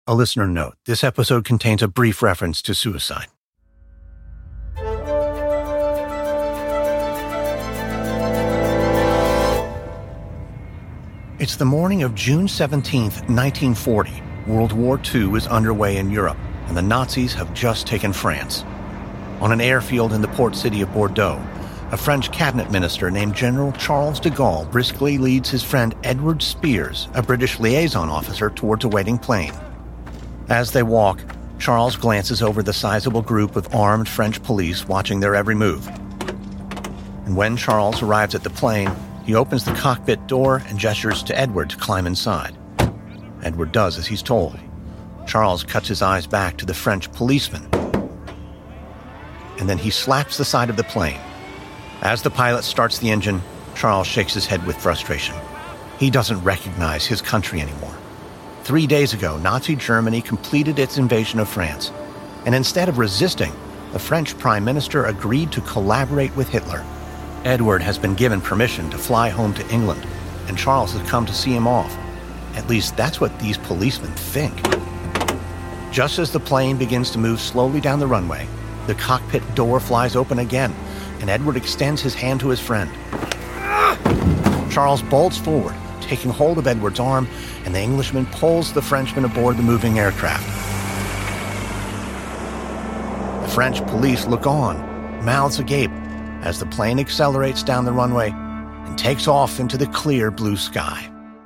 A listener note, this episode contains a brief reference to suicide. It's the morning of June 17th, 1940. World War II is underway in Europe, and the Nazis have just taken France. On an airfield in the port city of Bordeaux, a French cabinet minister named General Charles de Gaulle briskly leads his friend Edward Spears, a British liaison officer, towards a waiting plane. As they walk, Charles glances over the sizable group of armed French police watching their every move. And when Charles arrives at the plane, he opens the cockpit door and gestures to Edward to climb inside. Edward does as he's told. Charles cuts his eyes back to the French policeman. And then he slaps the side of the plane. As the pilot starts the engine, Charles shakes his head with frustration. He doesn't recognize his country anymore. 3 days ago, Nazi Germany completed its invasion of France. And instead of resisting, the French Prime Minister agreed to collaborate with Hitler. Edward has been given permission to fly home to England, and Charles has come to see him off. At least that's what these policemen think. Just as the plane begins to move slowly down the runway, the cockpit door flies open again, and Edward extends his hand to his friend. Charles bolts forward, taking hold of Edward's arm, and the Englishman pulls the Frenchman aboard the moving aircraft. The French police look on, mouths agape, as the plane accelerates down the runway and takes off into the clear blue sky.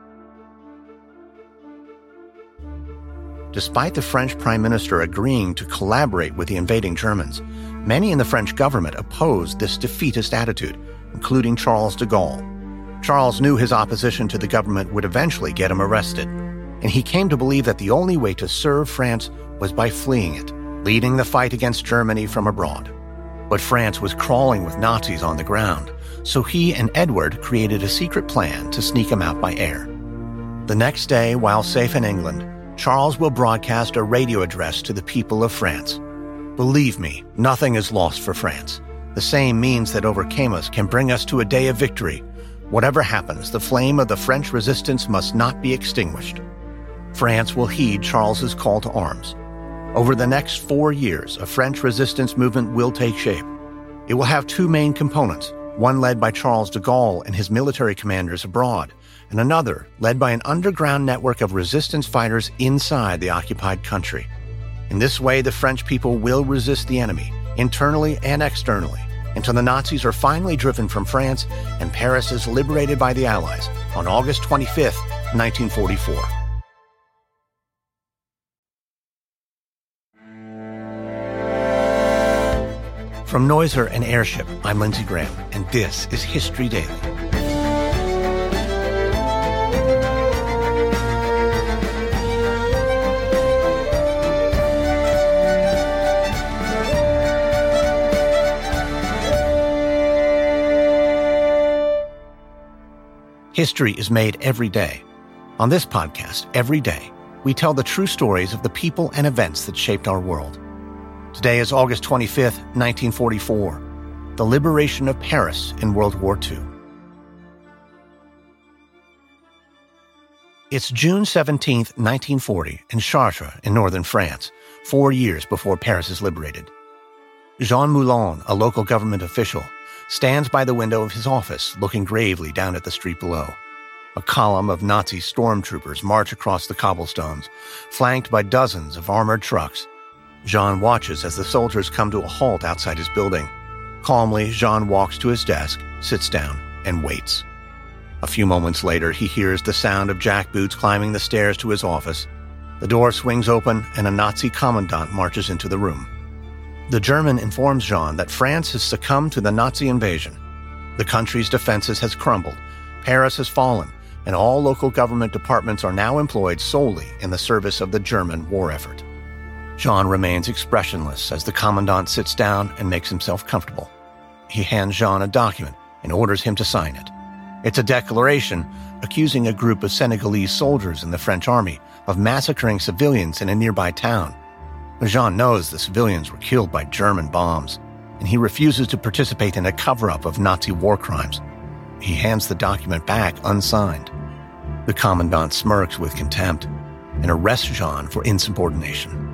Despite the French Prime Minister agreeing to collaborate with the invading Germans, many in the French government opposed this defeatist attitude, including Charles de Gaulle. Charles knew his opposition to the government would eventually get him arrested, and he came to believe that the only way to serve France was by fleeing it, leading the fight against Germany from abroad. But France was crawling with Nazis on the ground, so he and Edward created a secret plan to sneak him out by air. The next day, while safe in England, Charles will broadcast a radio address to the people of France. Believe me, nothing is lost for France. The same means that overcame us can bring us to a day of victory. Whatever happens, the flame of the French resistance must not be extinguished. France will heed Charles's call to arms. Over the next 4 years, a French resistance movement will take shape. It will have two main components, one led by Charles de Gaulle and his military commanders abroad, and another led by an underground network of resistance fighters inside the occupied country. In this way, the French people will resist the enemy, internally and externally, until the Nazis are finally driven from France and Paris is liberated by the Allies on August 25th, 1944. From Noiser and Airship, I'm Lindsey Graham, and this is History Daily. History is made every day. On this podcast, every day, we tell the true stories of the people and events that shaped our world. Today is August 25th, 1944, the liberation of Paris in World War II. It's June 17th, 1940, in Chartres in northern France, 4 years before Paris is liberated. Jean Moulin, a local government official, stands by the window of his office, looking gravely down at the street below. A column of Nazi stormtroopers march across the cobblestones, flanked by dozens of armored trucks. Jean watches as the soldiers come to a halt outside his building. Calmly, Jean walks to his desk, sits down, and waits. A few moments later, he hears the sound of jackboots climbing the stairs to his office. The door swings open, and a Nazi commandant marches into the room. The German informs Jean that France has succumbed to the Nazi invasion. The country's defenses has crumbled, Paris has fallen, and all local government departments are now employed solely in the service of the German war effort. Jean remains expressionless as the commandant sits down and makes himself comfortable. He hands Jean a document and orders him to sign it. It's a declaration accusing a group of Senegalese soldiers in the French army of massacring civilians in a nearby town. But Jean knows the civilians were killed by German bombs, and he refuses to participate in a cover-up of Nazi war crimes. He hands the document back unsigned. The commandant smirks with contempt, and arrest Jean for insubordination.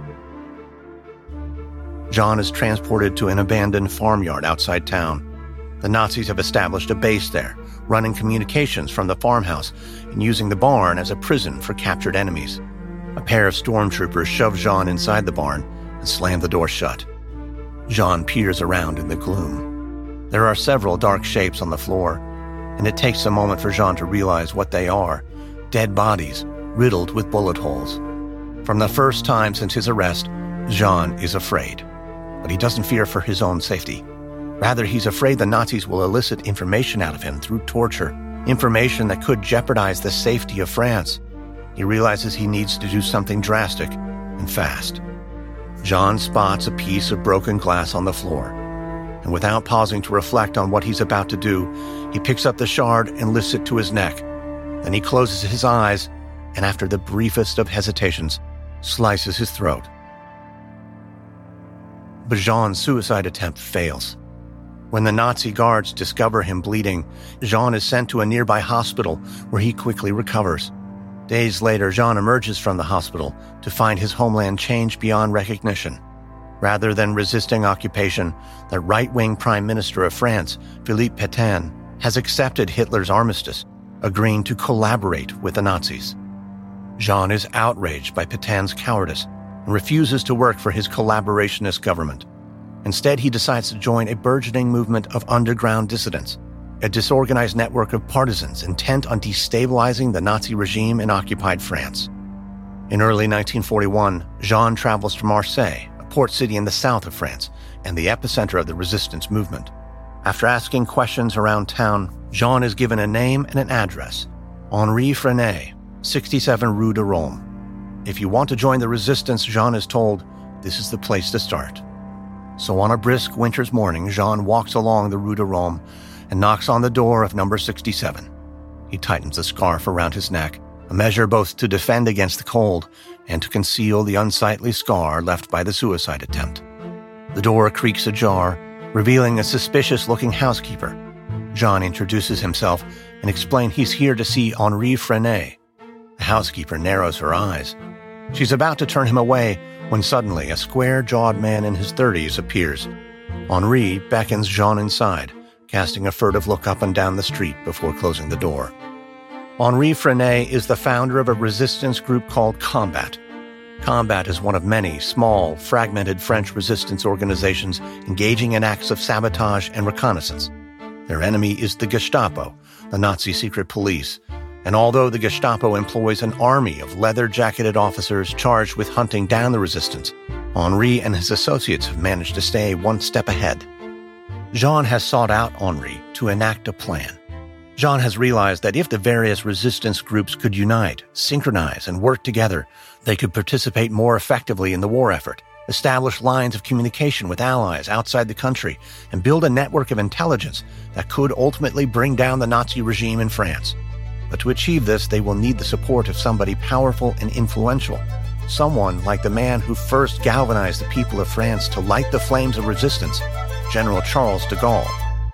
Jean is transported to an abandoned farmyard outside town. The Nazis have established a base there, running communications from the farmhouse and using the barn as a prison for captured enemies. A pair of stormtroopers shove Jean inside the barn and slam the door shut. Jean peers around in the gloom. There are several dark shapes on the floor, and it takes a moment for Jean to realize what they are: dead bodies riddled with bullet holes. From the first time since his arrest, Jean is afraid. But he doesn't fear for his own safety. Rather, he's afraid the Nazis will elicit information out of him through torture, information that could jeopardize the safety of France. He realizes he needs to do something drastic and fast. Jean spots a piece of broken glass on the floor, and without pausing to reflect on what he's about to do, he picks up the shard and lifts it to his neck. Then he closes his eyes, and after the briefest of hesitations, slices his throat. But Jean's suicide attempt fails. When the Nazi guards discover him bleeding, Jean is sent to a nearby hospital where he quickly recovers. Days later, Jean emerges from the hospital to find his homeland changed beyond recognition. Rather than resisting occupation, the right-wing Prime Minister of France, Philippe Pétain, has accepted Hitler's armistice, agreeing to collaborate with the Nazis. Jean is outraged by Pétain's cowardice and refuses to work for his collaborationist government. Instead, he decides to join a burgeoning movement of underground dissidents, a disorganized network of partisans intent on destabilizing the Nazi regime in occupied France. In early 1941, Jean travels to Marseille, a port city in the south of France and the epicenter of the resistance movement. After asking questions around town, Jean is given a name and an address: Henri Frenay, 67 Rue de Rome. If you want to join the resistance, Jean is told, this is the place to start. So on a brisk winter's morning, Jean walks along the Rue de Rome and knocks on the door of number 67. He tightens the scarf around his neck, a measure both to defend against the cold and to conceal the unsightly scar left by the suicide attempt. The door creaks ajar, revealing a suspicious-looking housekeeper. Jean introduces himself and explains he's here to see Henri Frenay. The housekeeper narrows her eyes. She's about to turn him away when suddenly a square-jawed man in his 30s appears. Henri beckons Jean inside, casting a furtive look up and down the street before closing the door. Henri Frenay is the founder of a resistance group called Combat. Combat is one of many small, fragmented French resistance organizations engaging in acts of sabotage and reconnaissance. Their enemy is the Gestapo, the Nazi secret police, and although the Gestapo employs an army of leather-jacketed officers charged with hunting down the resistance, Henri and his associates have managed to stay one step ahead. Jean has sought out Henri to enact a plan. Jean has realized that if the various resistance groups could unite, synchronize, and work together, they could participate more effectively in the war effort, establish lines of communication with allies outside the country, and build a network of intelligence that could ultimately bring down the Nazi regime in France. But to achieve this, they will need the support of somebody powerful and influential, someone like the man who first galvanized the people of France to light the flames of resistance, General Charles de Gaulle.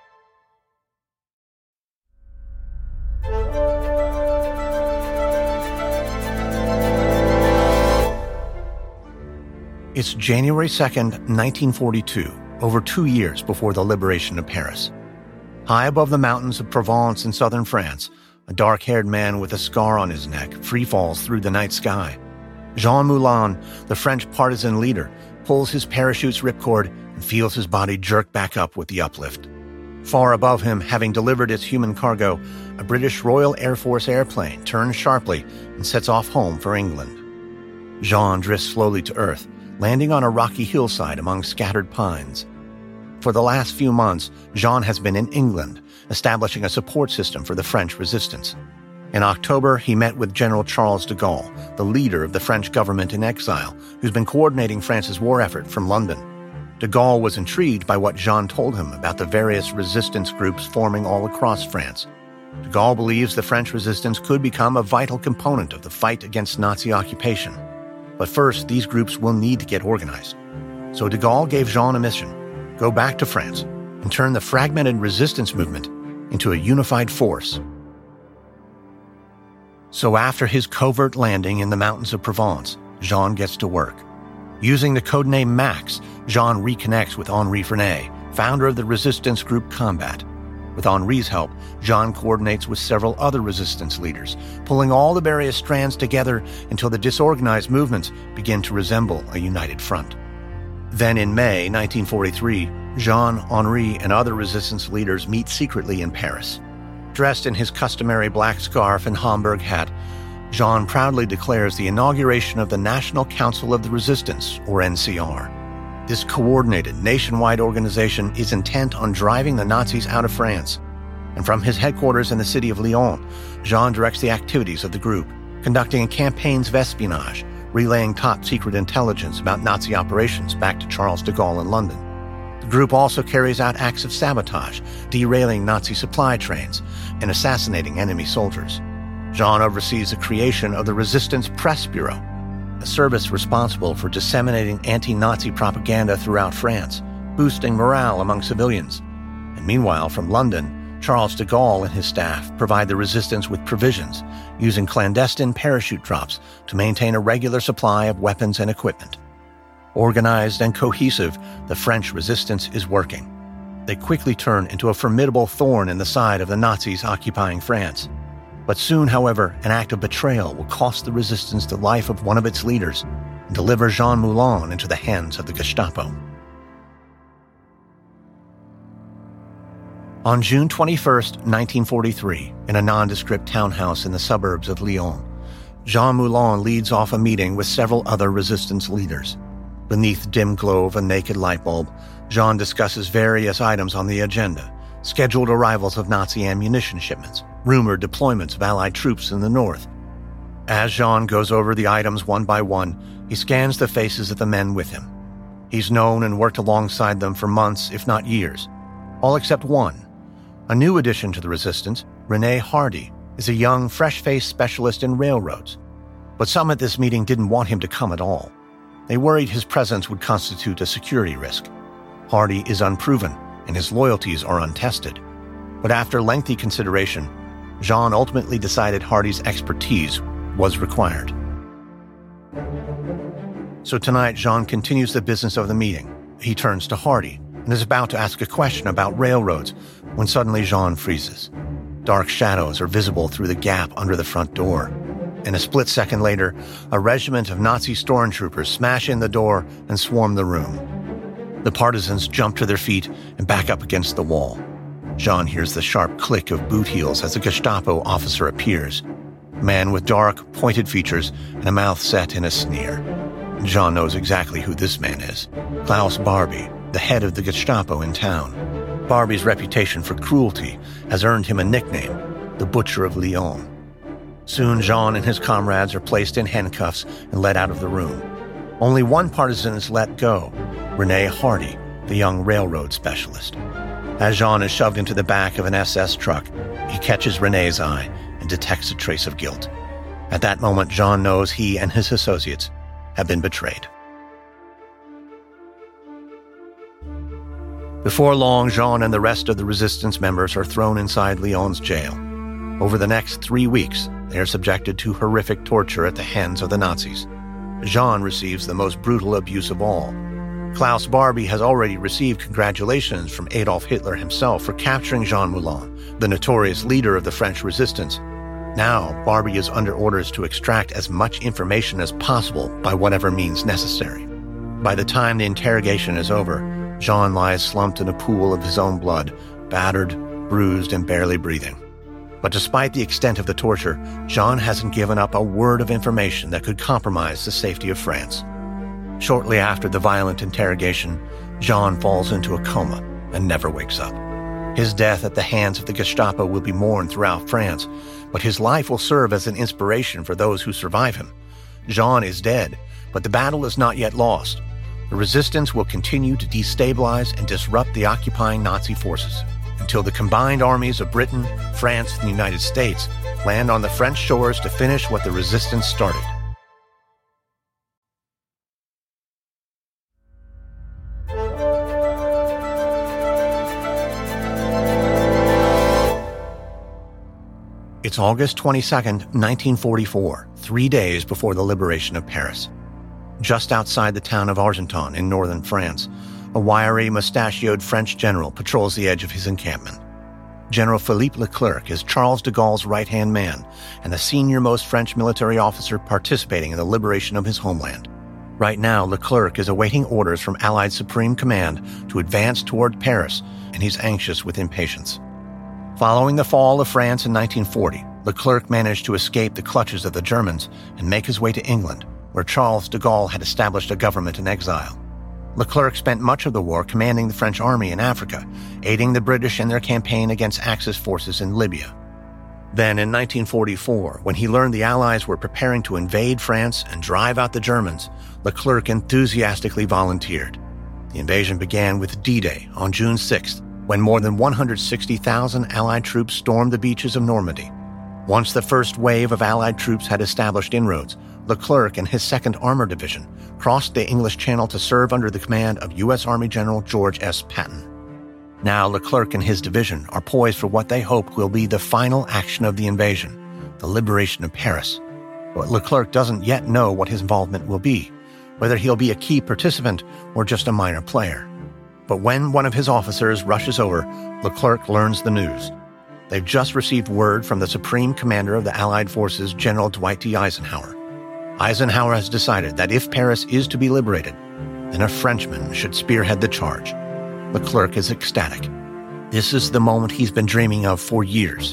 It's January 2nd, 1942, over 2 years before the liberation of Paris. High above the mountains of Provence in southern France, a dark-haired man with a scar on his neck free-falls through the night sky. Jean Moulin, the French partisan leader, pulls his parachute's ripcord and feels his body jerk back up with the uplift. Far above him, having delivered its human cargo, a British Royal Air Force airplane turns sharply and sets off home for England. Jean drifts slowly to Earth, landing on a rocky hillside among scattered pines. For the last few months, Jean has been in England, establishing a support system for the French resistance. In October, he met with General Charles de Gaulle, the leader of the French government in exile, who's been coordinating France's war effort from London. De Gaulle was intrigued by what Jean told him about the various resistance groups forming all across France. De Gaulle believes the French resistance could become a vital component of the fight against Nazi occupation. But first, these groups will need to get organized. So de Gaulle gave Jean a mission: go back to France and turn the fragmented resistance movement into a unified force. So after his covert landing in the mountains of Provence, Jean gets to work. Using the codename Max, Jean reconnects with Henri Vernet, founder of the resistance group Combat. With Henri's help, Jean coordinates with several other resistance leaders, pulling all the various strands together until the disorganized movements begin to resemble a united front. Then in May 1943, Jean, Henri, and other resistance leaders meet secretly in Paris. Dressed in his customary black scarf and Homburg hat, Jean proudly declares the inauguration of the National Council of the Resistance, or NCR. This coordinated, nationwide organization is intent on driving the Nazis out of France. And from his headquarters in the city of Lyon, Jean directs the activities of the group, conducting campaigns of espionage, relaying top-secret intelligence about Nazi operations back to Charles de Gaulle in London. The group also carries out acts of sabotage, derailing Nazi supply trains and assassinating enemy soldiers. Jean oversees the creation of the Resistance Press Bureau, a service responsible for disseminating anti-Nazi propaganda throughout France, boosting morale among civilians. And meanwhile, from London, Charles de Gaulle and his staff provide the resistance with provisions, using clandestine parachute drops to maintain a regular supply of weapons and equipment. Organized and cohesive, the French resistance is working. They quickly turn into a formidable thorn in the side of the Nazis occupying France. But soon, however, an act of betrayal will cost the resistance the life of one of its leaders and deliver Jean Moulin into the hands of the Gestapo. On June 21, 1943, in a nondescript townhouse in the suburbs of Lyon, Jean Moulin leads off a meeting with several other resistance leaders. Beneath dim glow of a naked light bulb, Jean discusses various items on the agenda: scheduled arrivals of Nazi ammunition shipments, rumored deployments of Allied troops in the north. As Jean goes over the items one by one, he scans the faces of the men with him. He's known and worked alongside them for months, if not years. All except one. A new addition to the resistance, René Hardy, is a young, fresh-faced specialist in railroads. But some at this meeting didn't want him to come at all. They worried his presence would constitute a security risk. Hardy is unproven, and his loyalties are untested. But after lengthy consideration, Jean ultimately decided Hardy's expertise was required. So tonight, Jean continues the business of the meeting. He turns to Hardy and is about to ask a question about railroads when suddenly Jean freezes. Dark shadows are visible through the gap under the front door. And a split second later, a regiment of Nazi stormtroopers smash in the door and swarm the room. The partisans jump to their feet and back up against the wall. Jean hears the sharp click of boot heels as a Gestapo officer appears. A man with dark, pointed features and a mouth set in a sneer. Jean knows exactly who this man is. Klaus Barbie, the head of the Gestapo in town. Barbie's reputation for cruelty has earned him a nickname, the Butcher of Lyon. Soon, Jean and his comrades are placed in handcuffs and led out of the room. Only one partisan is let go, René Hardy, the young railroad specialist. As Jean is shoved into the back of an SS truck, he catches René's eye and detects a trace of guilt. At that moment, Jean knows he and his associates have been betrayed. Before long, Jean and the rest of the resistance members are thrown inside Lyon's jail. Over the next 3 weeks, they are subjected to horrific torture at the hands of the Nazis. Jean receives the most brutal abuse of all. Klaus Barbie has already received congratulations from Adolf Hitler himself for capturing Jean Moulin, the notorious leader of the French resistance. Now, Barbie is under orders to extract as much information as possible by whatever means necessary. By the time the interrogation is over, Jean lies slumped in a pool of his own blood, battered, bruised, and barely breathing. But despite the extent of the torture, Jean hasn't given up a word of information that could compromise the safety of France. Shortly after the violent interrogation, Jean falls into a coma and never wakes up. His death at the hands of the Gestapo will be mourned throughout France, but his life will serve as an inspiration for those who survive him. Jean is dead, but the battle is not yet lost. The resistance will continue to destabilize and disrupt the occupying Nazi forces until the combined armies of Britain, France, and the United States land on the French shores to finish what the resistance started. It's August 22nd, 1944, 3 days before the liberation of Paris. Just outside the town of Argenton in northern France, a wiry, mustachioed French general patrols the edge of his encampment. General Philippe Leclerc is Charles de Gaulle's right-hand man and the senior-most French military officer participating in the liberation of his homeland. Right now, Leclerc is awaiting orders from Allied Supreme Command to advance toward Paris, and he's anxious with impatience. Following the fall of France in 1940, Leclerc managed to escape the clutches of the Germans and make his way to England, where Charles de Gaulle had established a government in exile. Leclerc spent much of the war commanding the French army in Africa, aiding the British in their campaign against Axis forces in Libya. Then, in 1944, when he learned the Allies were preparing to invade France and drive out the Germans, Leclerc enthusiastically volunteered. The invasion began with D-Day on June 6th, when more than 160,000 Allied troops stormed the beaches of Normandy. Once the first wave of Allied troops had established inroads, Leclerc and his 2nd Armored Division crossed the English Channel to serve under the command of U.S. Army General George S. Patton. Now Leclerc and his division are poised for what they hope will be the final action of the invasion, the liberation of Paris. But Leclerc doesn't yet know what his involvement will be, whether he'll be a key participant or just a minor player. But when one of his officers rushes over, Leclerc learns the news. They've just received word from the Supreme Commander of the Allied Forces, General Dwight D. Eisenhower. Eisenhower has decided that if Paris is to be liberated, then a Frenchman should spearhead the charge. Leclerc is ecstatic. This is the moment he's been dreaming of for years.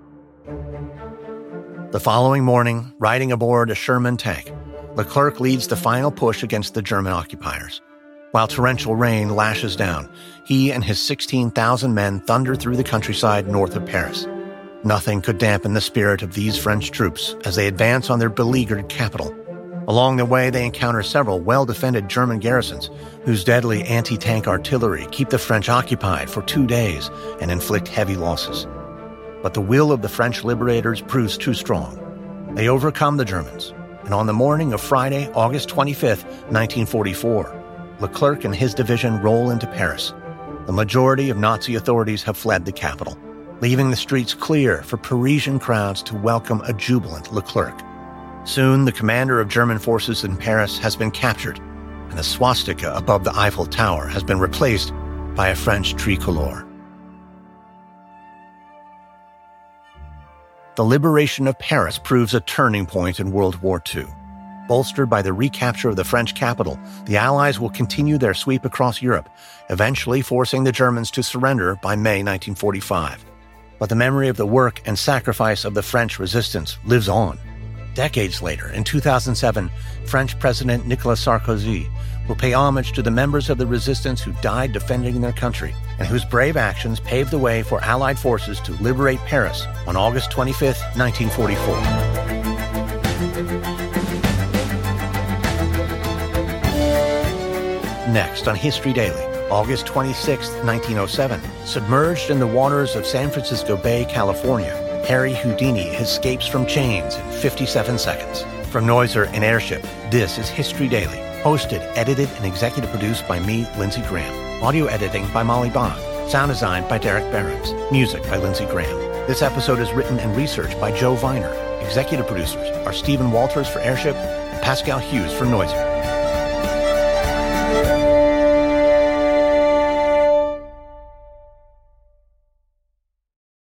The following morning, riding aboard a Sherman tank, Leclerc leads the final push against the German occupiers. While torrential rain lashes down, he and his 16,000 men thunder through the countryside north of Paris. Nothing could dampen the spirit of these French troops as they advance on their beleaguered capital. Along the way, they encounter several well-defended German garrisons whose deadly anti-tank artillery keep the French occupied for 2 days and inflict heavy losses. But the will of the French liberators proves too strong. They overcome the Germans, and on the morning of Friday, August 25th, 1944, Leclerc and his division roll into Paris. The majority of Nazi authorities have fled the capital, leaving the streets clear for Parisian crowds to welcome a jubilant Leclerc. Soon, the commander of German forces in Paris has been captured, and the swastika above the Eiffel Tower has been replaced by a French tricolore. The liberation of Paris proves a turning point in World War II. Bolstered by the recapture of the French capital, the Allies will continue their sweep across Europe, eventually forcing the Germans to surrender by May 1945. But the memory of the work and sacrifice of the French resistance lives on. Decades later, in 2007, French President Nicolas Sarkozy will pay homage to the members of the resistance who died defending their country and whose brave actions paved the way for Allied forces to liberate Paris on August 25, 1944. Next on History Daily, August 26, 1907, submerged in the waters of San Francisco Bay, California, Harry Houdini escapes from chains in 57 seconds. From Noiser and Airship, this is History Daily, hosted, edited, and executive produced by me, Lindsey Graham. Audio editing by Molly Bach. Sound design by Derek Behrens. Music by Lindsey Graham. This episode is written and researched by Joe Viner. Executive producers are Stephen Walters for Airship and Pascal Hughes for Noiser.